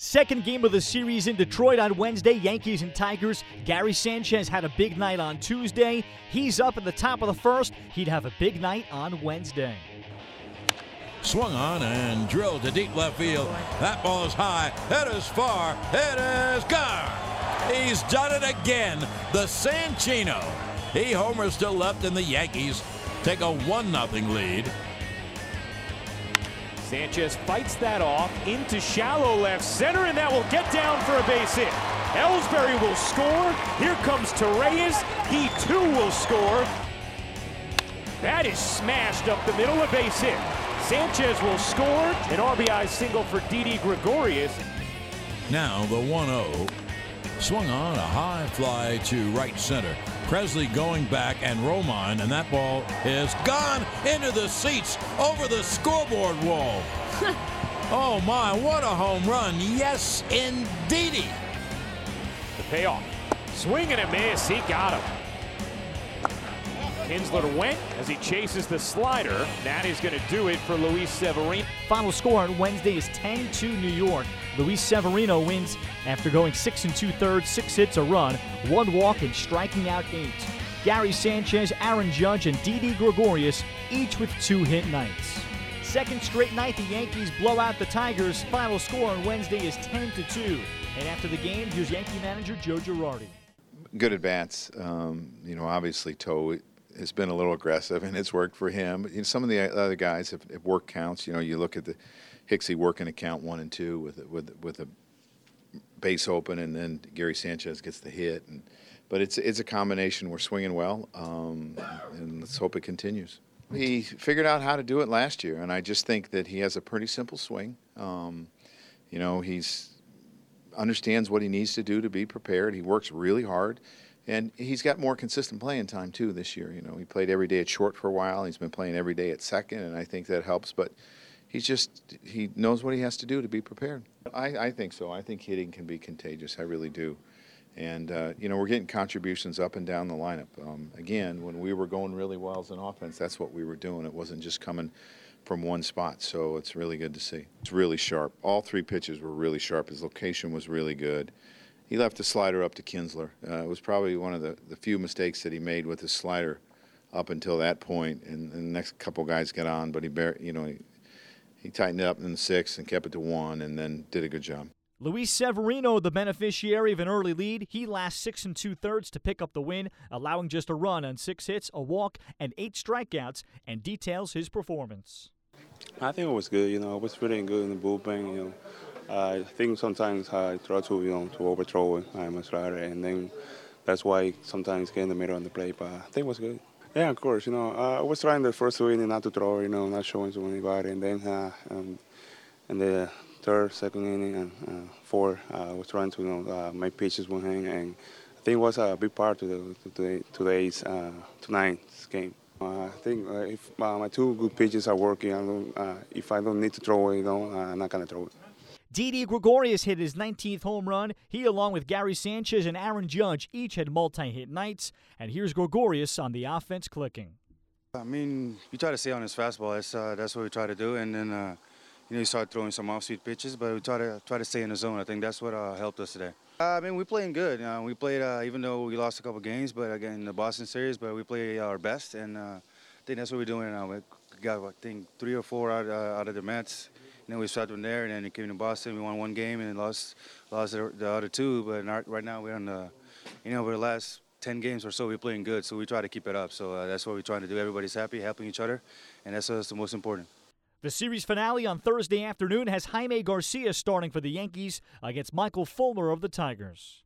Second game of the series in Detroit on Wednesday, Yankees and Tigers. Gary Sanchez had a big night on Tuesday. He's up at the top of the first. He'd have a big night on Wednesday. Swung on and drilled to deep left field. That ball is high. It is far. It is gone. He's done it again. The Sanchino. He homers to left, and the Yankees take a 1-0 lead. Sanchez fights that off into shallow left center, and that will get down for a base hit. Ellsbury will score. Here comes Torreyes. He too will score. That is smashed up the middle, a base hit. Sanchez will score. An RBI single for Didi Gregorius. Now the 1-0. Swung on a high fly to right center. Presley going back and Romine, and that ball is gone into the seats over the scoreboard wall. Oh my, what a home run. Yes, indeedy. The payoff. Swing and a miss. He got him. Kinsler went as he chases the slider. That is going to do it for Luis Severino. Final score on Wednesday is 10-2 New York. Luis Severino wins after going 6 2/3, 6 hits, a run, 1 walk, and striking out 8. Gary Sanchez, Aaron Judge, and Didi Gregorius each with 2-hit nights. Second straight night, the Yankees blow out the Tigers. Final score on Wednesday is 10-2. And after the game, here's Yankee manager Joe Girardi. Good at bats. Obviously, Toe has been a little aggressive, and it's worked for him. Some of the other guys have work counts. You look at the Hicksy working a count 1 and 2 with a base open, and then Gary Sanchez gets the hit. But it's a combination. We're swinging well, and let's hope it continues. He figured out how to do it last year, and I just think that he has a pretty simple swing. He's understands what he needs to do to be prepared. He works really hard. And he's got more consistent playing time, too, this year. He played every day at short for a while. He's been playing every day at second, and I think that helps. But he knows what he has to do to be prepared. I think so. I think hitting can be contagious. I really do. And, we're getting contributions up and down the lineup. Again, when we were going really well as an offense, that's what we were doing. It wasn't just coming from one spot. So it's really good to see. It's really sharp. All 3 pitches were really sharp. His location was really good. He left the slider up to Kinsler. It was probably one of the few mistakes that he made with his slider up until that point. And the next couple guys got on, but he tightened it up in the 6th and kept it to 1, and then did a good job. Luis Severino, the beneficiary of an early lead. He lasts 6 2/3 to pick up the win, allowing just a run on 6 hits, a walk, and 8 strikeouts, and details his performance. I think it was good. I was really good in the bullpen. I think sometimes I try to overthrow it. I'm a slider, and then that's why sometimes get in the middle of the plate. But I think it was good. Yeah, of course. I was trying the first 2 innings not to throw. Not showing to anybody, and then in the third, second inning, and 4, I was trying to make pitches one hand, and I think it was a big part to tonight's game. I think if my 2 good pitches are working, if I don't need to throw it, I'm not gonna throw it. Didi Gregorius hit his 19th home run. He, along with Gary Sanchez and Aaron Judge, each had multi-hit nights. And here's Gregorius on the offense clicking. You try to stay on his fastball. That's what we try to do. And then, you start throwing some off-speed pitches, but we try to stay in the zone. I think that's what helped us today. We're playing good. We played, even though we lost a couple games, but again, in the Boston series, but we play our best. And I think that's what we're doing now. We got, 3 or 4 out of the Mets. Then we started from there, and then it came to Boston. We won 1 game and then lost the other 2. But right now we're on the, over the last 10 games or so, we're playing good. So we try to keep it up. So that's what we're trying to do. Everybody's happy, helping each other, and that's the most important. The series finale on Thursday afternoon has Jaime Garcia starting for the Yankees against Michael Fulmer of the Tigers.